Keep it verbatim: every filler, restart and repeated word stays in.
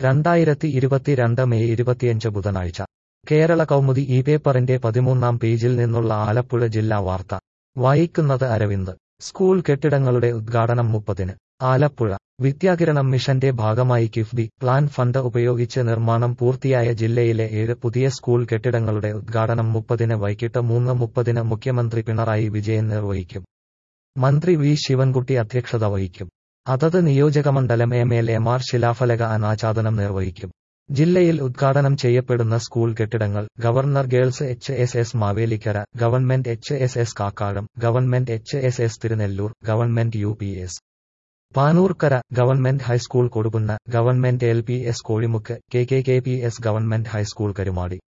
രണ്ടായിരത്തി ഇരുപത്തിരണ്ട് മെയ് ഇരുപത്തിയഞ്ച് ബുധനാഴ്ച കേരള കൗമുദി ഈ പേപ്പറിന്റെ പതിമൂന്നാം പേജിൽ നിന്നുള്ള ആലപ്പുഴ ജില്ലാ വാർത്ത വായിക്കുന്നത് അരവിന്ദ്. സ്കൂൾ കെട്ടിടങ്ങളുടെ ഉദ്ഘാടനം മുപ്പതിന്. ആലപ്പുഴ. വിദ്യാകിരണം മിഷന്റെ ഭാഗമായി കിഫ്ബി പ്ലാൻ ഫണ്ട് ഉപയോഗിച്ച് നിർമ്മാണം പൂർത്തിയായ ജില്ലയിലെ ഏഴ് പുതിയ സ്കൂൾ കെട്ടിടങ്ങളുടെ ഉദ്ഘാടനം മുപ്പതിന് വൈകിട്ട് മൂന്ന് മുപ്പതിന് മുഖ്യമന്ത്രി പിണറായി വിജയൻ നിർവഹിക്കും. മന്ത്രി വി ശിവൻകുട്ടി അധ്യക്ഷത വഹിക്കും. അതത് നിയോജകമണ്ഡലം എം എൽ എമാർ ശിലാഫലക അനാച്ഛാദനം നിർവഹിക്കും. ജില്ലയിൽ ഉദ്ഘാടനം ചെയ്യപ്പെടുന്ന സ്കൂൾ കെട്ടിടങ്ങൾ: governor girls H S S Mavelikkara, government H S S Kakkazham, government H S S Thirunellur, government U P S Panoorkara, government high school Koduppunna, government L P S Kozhimukku, K K K P S government high school Karumadi.